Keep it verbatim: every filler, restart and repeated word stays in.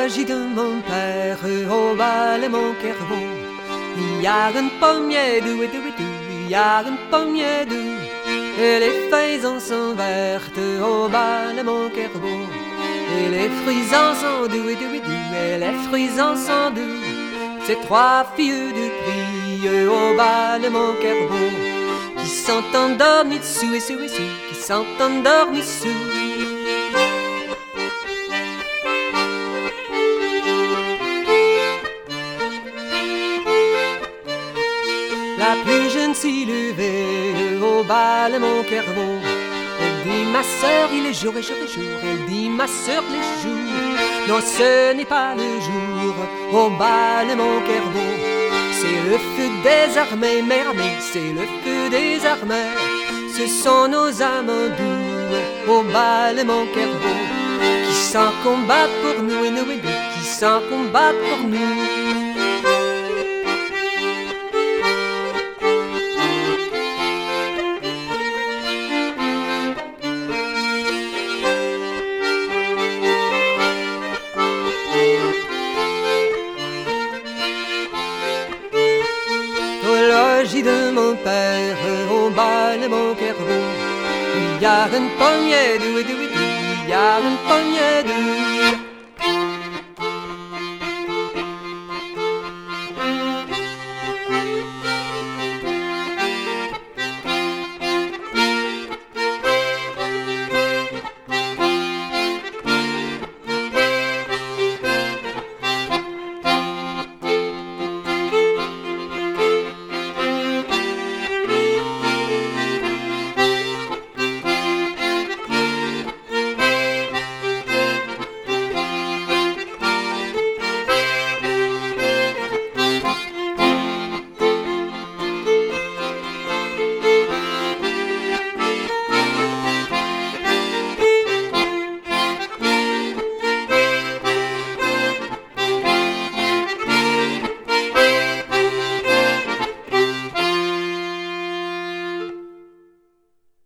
logis de mon père, au bal et mon kerbeau. Il y a une pommier doux et doux et doux, il y a une pommier doux. Et les feuilles en sont vertes, au bal et mon kerbeau. Et les fruits en sont doux et doux et doux, et les fruits en sont doux. Ces trois filles du prix, au bal et mon kerbeau, qui sont endormies dessous et sous et sous, qui sont endormies sous. La plus jeune s'y levait au bal et mon kerbeau. Elle dit ma sœur il est jour et jour et jour. Elle dit ma sœur les jours. Non ce n'est pas le jour au bal et mon kerbeau. C'est le feu des armées, mère armée, c'est le feu des armées. Ce sont nos amants doux au bal et mon kerbeau, qui s'en combattent pour nous et nous et nous, qui s'en combattent pour nous. De mon père, au bal et mon kerbeau, il y a une poignée doux et doux et doux, il y a une poignée doux.